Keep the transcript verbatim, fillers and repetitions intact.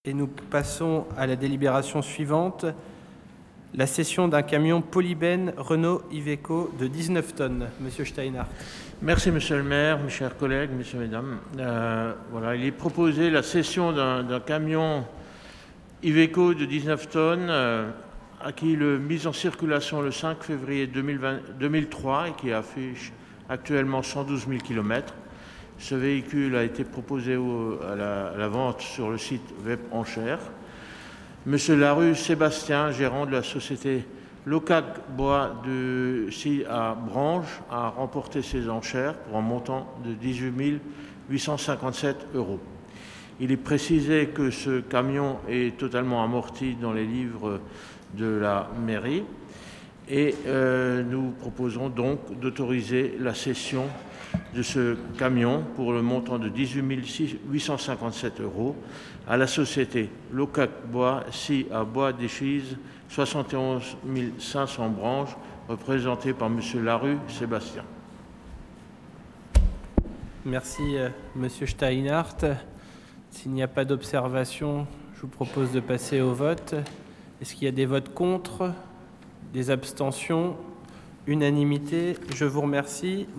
Et nous passons à la délibération suivante, la cession d'un camion Polyben Renault Iveco de dix-neuf tonnes. Monsieur Steinhardt. Merci, Monsieur le maire, mes chers collègues, messieurs, mesdames. Euh, voilà, il est proposé la cession d'un camion Iveco de dix-neuf tonnes, euh, acquis le mise en circulation le cinq février deux mille vingt, deux mille trois et qui affiche actuellement cent douze mille kilomètres. Ce véhicule a été proposé au, à, la, à la vente sur le site web Enchères. Monsieur Larue Sébastien, gérant de la société Locac Bois de Scie à Branches, a remporté ces enchères pour un montant de dix-huit mille huit cent cinquante-sept euros. Il est précisé que ce camion est totalement amorti dans les livres de la mairie et euh, nous proposons donc d'autoriser la cession de ce camion pour le montant de dix-huit mille huit cent cinquante-sept euros à la société Locac Bois Scie à Bois d'Echise, soixante et onze mille cinq cents Branches, représentée par Monsieur Larue Sébastien. Merci, euh, Monsieur Steinhardt. S'il n'y a pas d'observation, je vous propose de passer au vote. Est-ce qu'il y a des votes contre, des abstentions, unanimité? Je vous remercie.